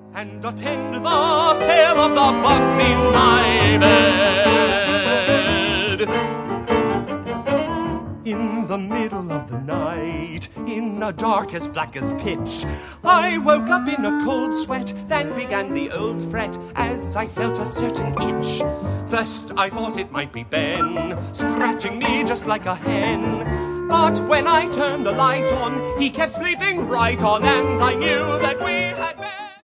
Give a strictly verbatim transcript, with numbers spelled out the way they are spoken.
and attend the tale of the bugs in my bed. In the middle of the night, in a dark as black as pitch, I woke up in a cold sweat, then began the old fret as I felt a certain itch. First I thought it might be Ben, scratching me just like a hen. But when I turned the light on, he kept sleeping right on, and I knew that we had